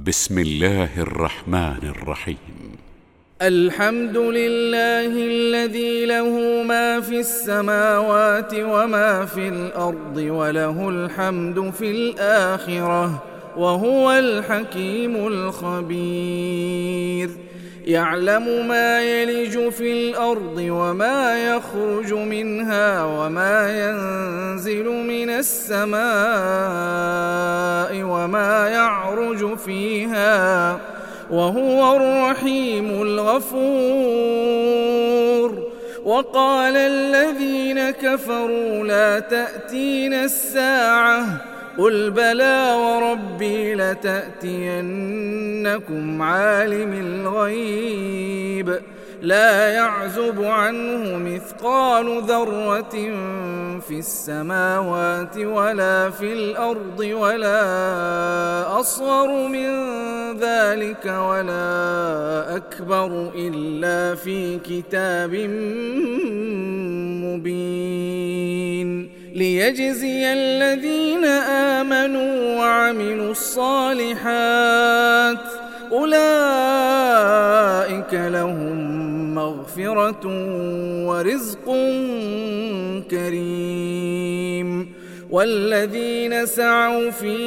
بسم الله الرحمن الرحيم. الحمد لله الذي له ما في السماوات وما في الأرض وله الحمد في الآخرة وهو الحكيم الخبير. يعلم ما يلج في الأرض وما يخرج منها وما ينزل من السماء وما يعرج فيها وهو الرحيم الغفور. وقال الذين كفروا لا تأتينا الساعة قل بلى وربي لتأتينكم عالم الغيب لا يعزب عنه مثقال ذرة في السماوات ولا في الأرض ولا أصغر من ذلك ولا أكبر إلا في كتاب مبين ليجزي الذين آمنوا وعملوا الصالحات أولئك لهم مغفرة ورزق كريم. والذين سعوا في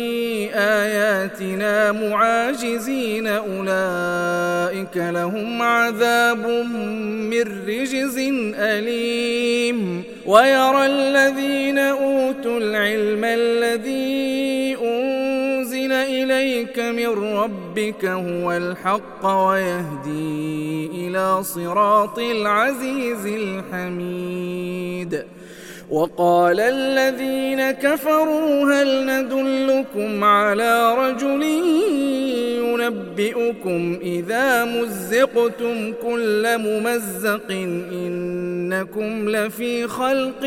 آياتنا معاجزين أولئك لهم عذاب من رجز أليم. ويرى الذين أوتوا العلم الذي أنزل إليك من ربك هو الحق ويهدي إلى صراط العزيز الحميد. وقال الذين كفروا هل ندلكم على رجل ينبئكم إذا مزقتم كل ممزق إنكم لفي خلق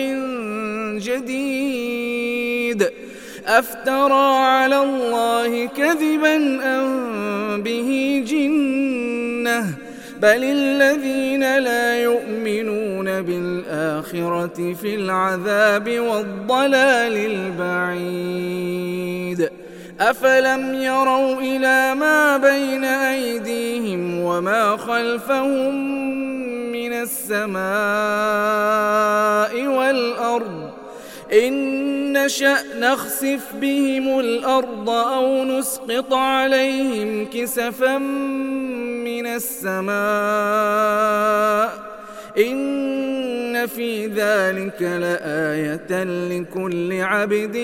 جديد أفترى على الله كذبا أم به جنة بل الذين لا يؤمنون بالآخرة في العذاب والضلال البعيد. أفلم يروا إلى ما بين أيديهم وما خلفهم من السماء والأرض إن نشأ نخسف بهم الأرض أو نسقط عليهم كسفا من السماء إن في ذلك لآية لكل عبد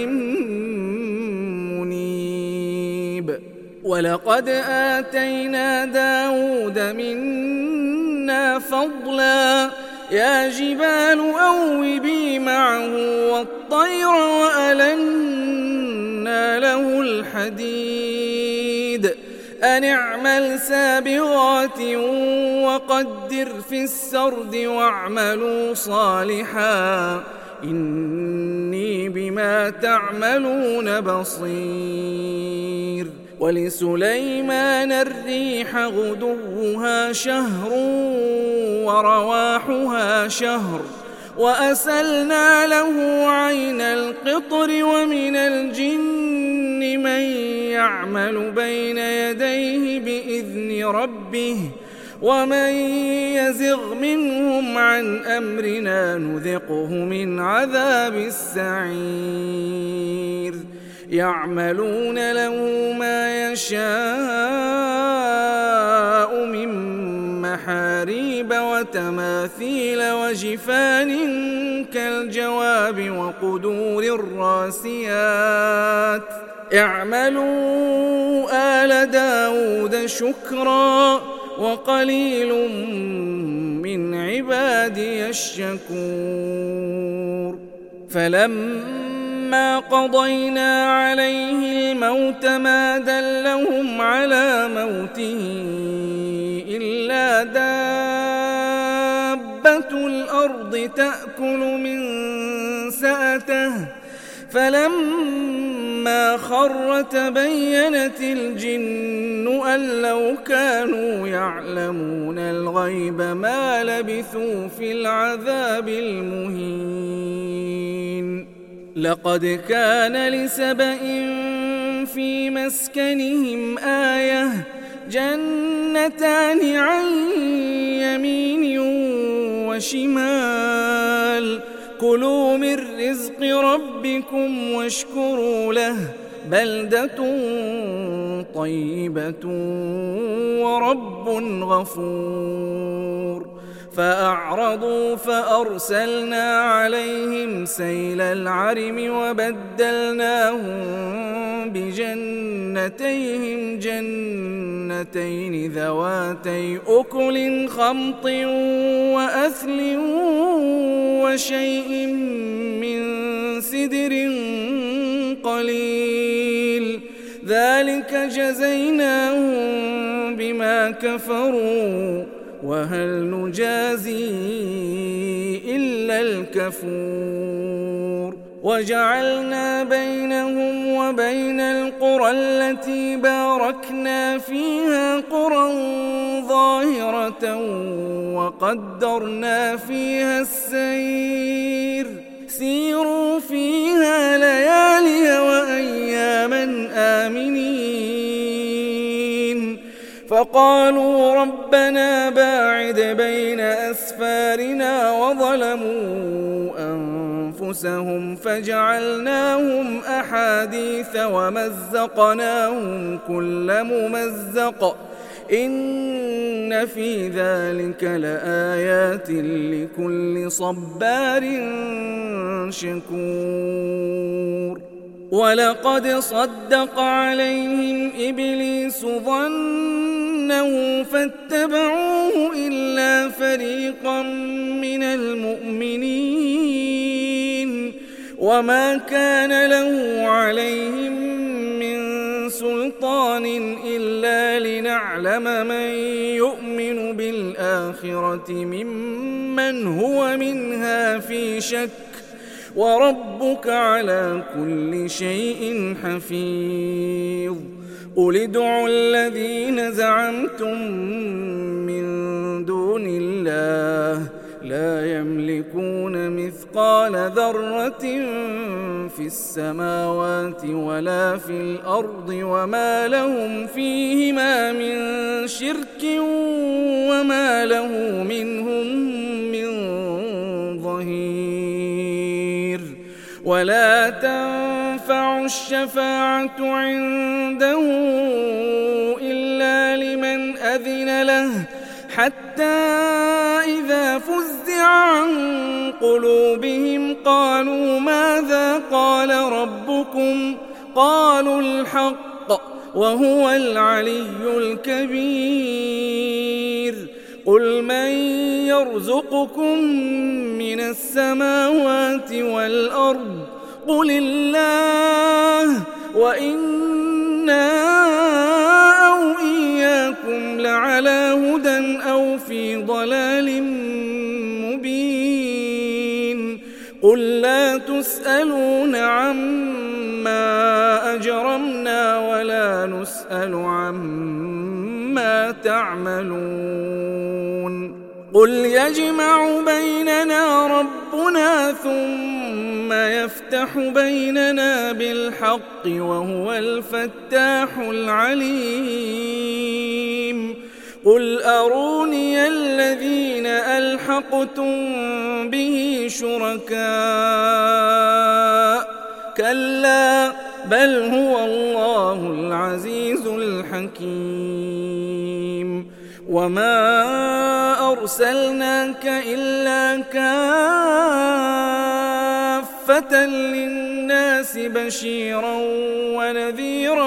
منيب. ولقد آتينا داود منا فضلا يا جبال أوبي معه والطير وألنا له الحديد أن اعمل سابغات وقدر في السرد واعملوا صالحا إني بما تعملون بصير. ولسليمان الريح غدوها شهر ورواحها شهر وأسلنا له عين القطر ومن الجن من يعمل بين يديه بإذن ربه ومن يزغ منهم عن أمرنا نذقه من عذاب السعير. يعملون له ما يشاء من محاريب وتماثيل وجفان كالجواب وقدور الراسيات اعملوا آل داود شكرا وقليل من عبادي الشكور. فلما قضينا عليه الموت ما دلهم على موته إلا دابة الأرض تأكل من سأته فلما خر تبينت الجن أن لو كانوا يعلمون الغيب ما لبثوا في العذاب المهين. لقد كان لسبإ في مسكنهم آية جنتان عن يمين وشمال كلوا من رزق ربكم واشكروا له بلدة طيبة ورب غفور فأعرضوا فأرسلنا عليهم سيل العرم وبدلناهم بجنتيهم جنتين ذواتي أكل خمط وأثل وشيء من سدر قليل ذلك جزيناهم بما كفروا وهل نجازي إلا الكفور وجعلنا بينهم وبين القرى التي باركنا فيها قرى ظاهرة وقدرنا فيها السير سيروا فيها ليالي وأياما آمنين فقالوا ربنا باعد بين أسفارنا وظلموا أنفسهم فجعلناهم أحاديث ومزقناهم كل ممزق إن في ذلك لآيات لكل صبار شكور ولقد صدق عليهم إبليس ظنه فاتبعوه إلا فريقا من المؤمنين وما كان له عليهم من سلطان إلا لنعلم من يؤمن بالآخرة ممن هو منها في شك وربك على كل شيء حفيظ قل ادعوا الذين زعمتم من دون الله لا يملكون مثقال ذرة في السماوات ولا في الأرض وما لهم فيهما من شرك وما له منهم من ظهير ولا تنفع الشفاعة عنده إلا لمن أذن له حتى إذا فزع عن قلوبهم قالوا ماذا قال ربكم قالوا الحق وهو العلي الكبير قل من يرزقكم من السماوات والأرض قل الله وإنا أو إياكم لعلى هدى أو في ضلال مبين قل لا تسألون عما أجرمنا ولا نسأل عما تعملون قل يجمع بيننا ربنا ثم يفتح بيننا بالحق وهو الفتاح العليم قل أروني الذين ألحقتم به شركاء كلا بل هو الله العزيز الحكيم وما أرسلناك إلا كافة للناس بشيرا ونذيرا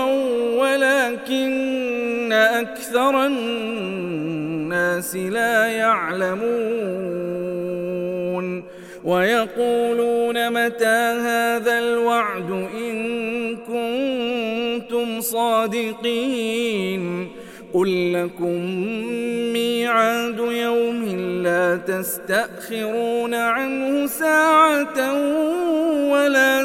ولكن أكثر الناس لا يعلمون ويقولون متى هذا الوعد إن كنتم صادقين قل لكم ميعاد يوم لا تستأخرون عنه ساعة ولا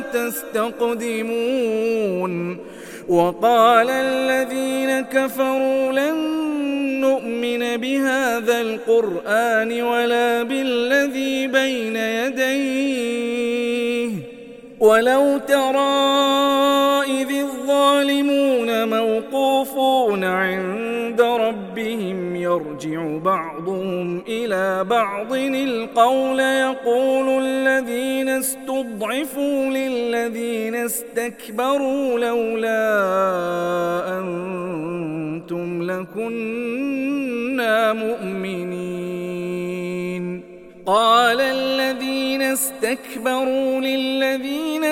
تستقدمون وقال الذين كفروا لن نؤمن بهذا القرآن ولا بالذي بين يديه ولو ترى إذ الظالمون موقوفون عند ربهم يرجع بعضهم إلى بعض القول يقول الذين استضعفوا للذين استكبروا لولا أنتم لكنا مؤمنين. قال الذين استكبروا للذين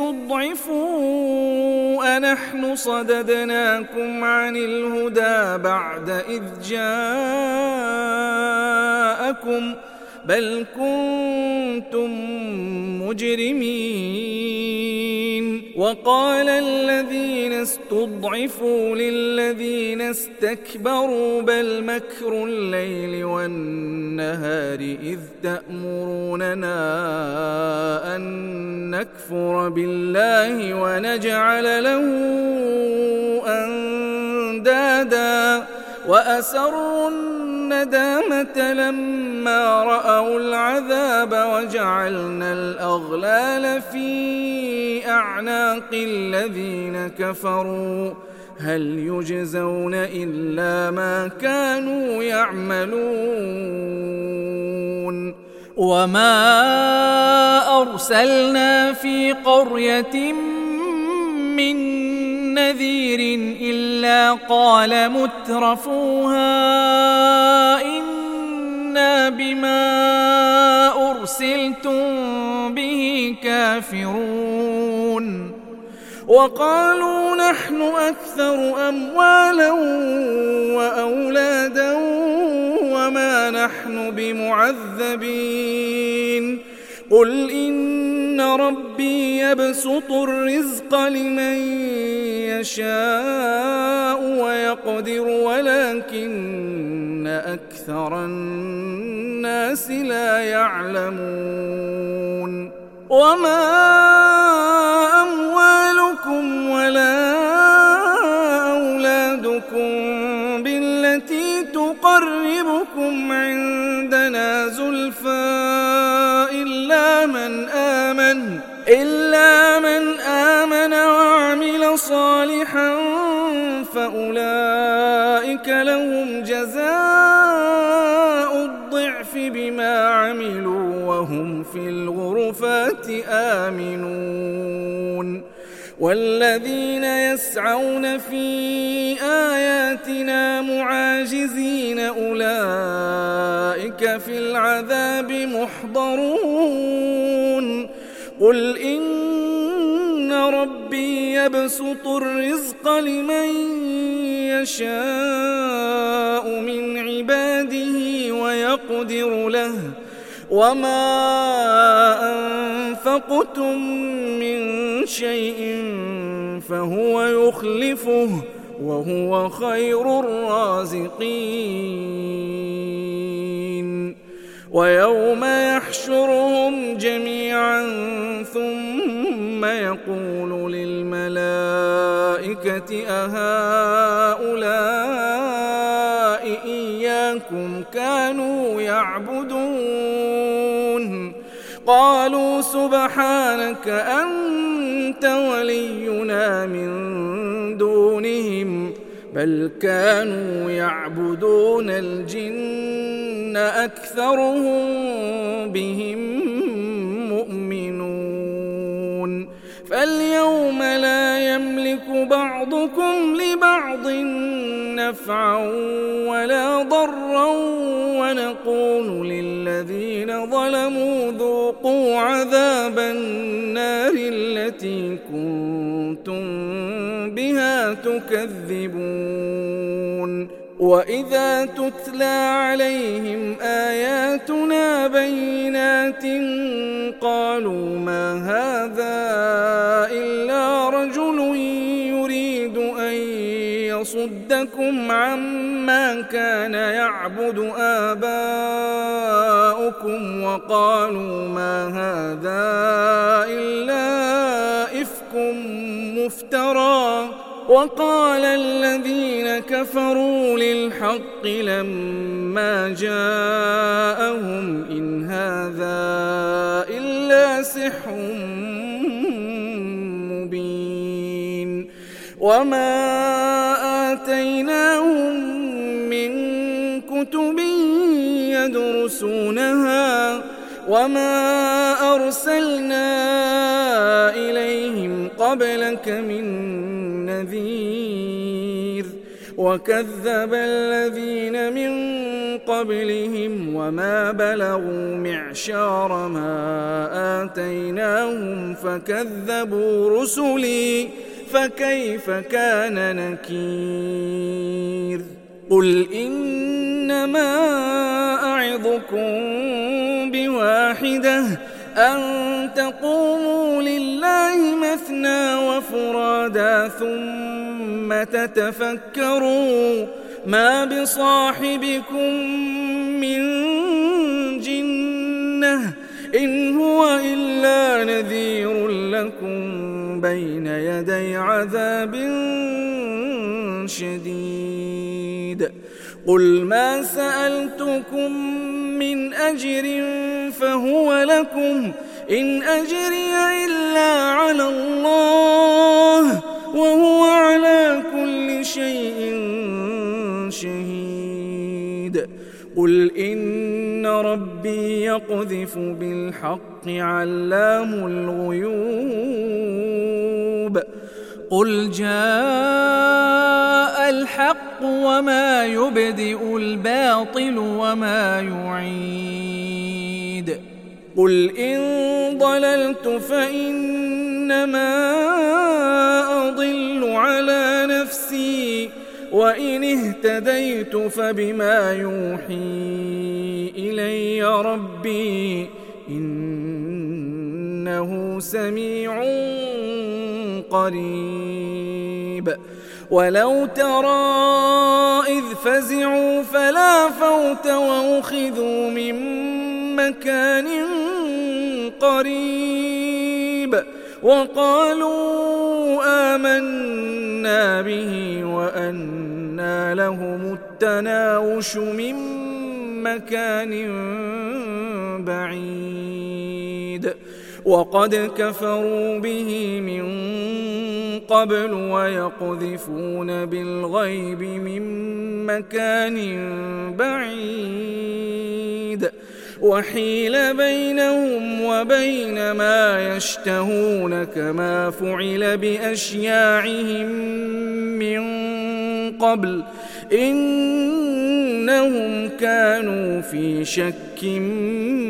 استضعفوا أنحن صددناكم عن الهدى بعد إذ جاءكم بل كنتم مجرمين. وقال الذين استضعفوا للذين استكبروا بل مكر الليل والنهار إذ تأمروننا أن نكفر بالله ونجعل له أندادا وأسروا الندامة لما رأوا العذاب وجعلنا الأغلال في أعناق الذين كفروا هل يجزون إلا ما كانوا يعملون. وما أرسلنا في قرية من نذير إلا قال مترفوها إنا بما أرسلتم به كافرون. وقالوا نحن أكثر أموالا وأولادا وما نحن بمعذبين. قل إن ربي يبسط الرزق لمن يشاء ويقدر ولكن أكثر الناس لا يعلمون. وما أموالكم ولا أولادكم بالتي تقربكم عندنا زلفى إلا من آمن وعمل صالحا فأولئك لهم جزاء الضعف بما عملوا وهم في الغرفات آمنون. والذين يسعون في آياتنا معاجزين أولئك في العذاب محضرون. قل إن ربي يبسط الرزق لمن يشاء من عباده ويقدر له وما أنفقتم من شيء فهو يخلفه وهو خير الرازقين. ويوم يحشرهم جميعا ثم يقول للملائكة أهؤلاء إياكم كانوا يعبدون قالوا سبحانك أنت ولينا من دونهم بل كانوا يعبدون الجن أكثرهم بهم مؤمنون. فاليوم لا يملك بعضكم لبعض نفعا ولا ضرا ونقول للذين ظلموا ذوقوا عذاب النار التي كنتم بها تكذبون. وإذا تتلى عليهم آياتنا بينات قالوا ما هذا إلا رجل يريد أن يصدكم عما كان يعبد آباؤكم وقالوا ما هذا إلا إفك مفترى. وقال الذين كفروا للحق لما جاءهم إن هذا إلا سحر وما آتيناهم من كتب يدرسونها وما أرسلنا إليهم قبلك من نذير وكذب الذين من قبلهم وما بلغوا معشار ما آتيناهم فكذبوا رسلي فكيف كان نكير قل إنما أعظكم بواحدة أن تقوموا لله مثنى وفرادا ثم تتفكروا ما بصاحبكم من جنة إن هو إلا نذير لكم بين يدي عذاب شديد قل ما سألتكم من أجر فهو لكم إن أجري إلا على الله وهو على كل شيء شهيد قل إن ربي يقذف بالحق علام الغيوب قل جاء الحق وما يبدئ الباطل وما يعيد قل إن ضللت فإنما أضل على نفسي وإن اهتديت فبما يوحي إلي ربي إنه سميع قريب ولو ترى إذ فزعوا فلا فوت وأخذوا من مكان قريب وقالوا آمنا به وأنى لهم التناوش من مكان بعيد وقد كفروا به من قبل ويقذفون بالغيب من مكان بعيد وحيل بينهم وبين ما يشتهون كما فعل بأشياعهم من قبل إنهم كانوا في شك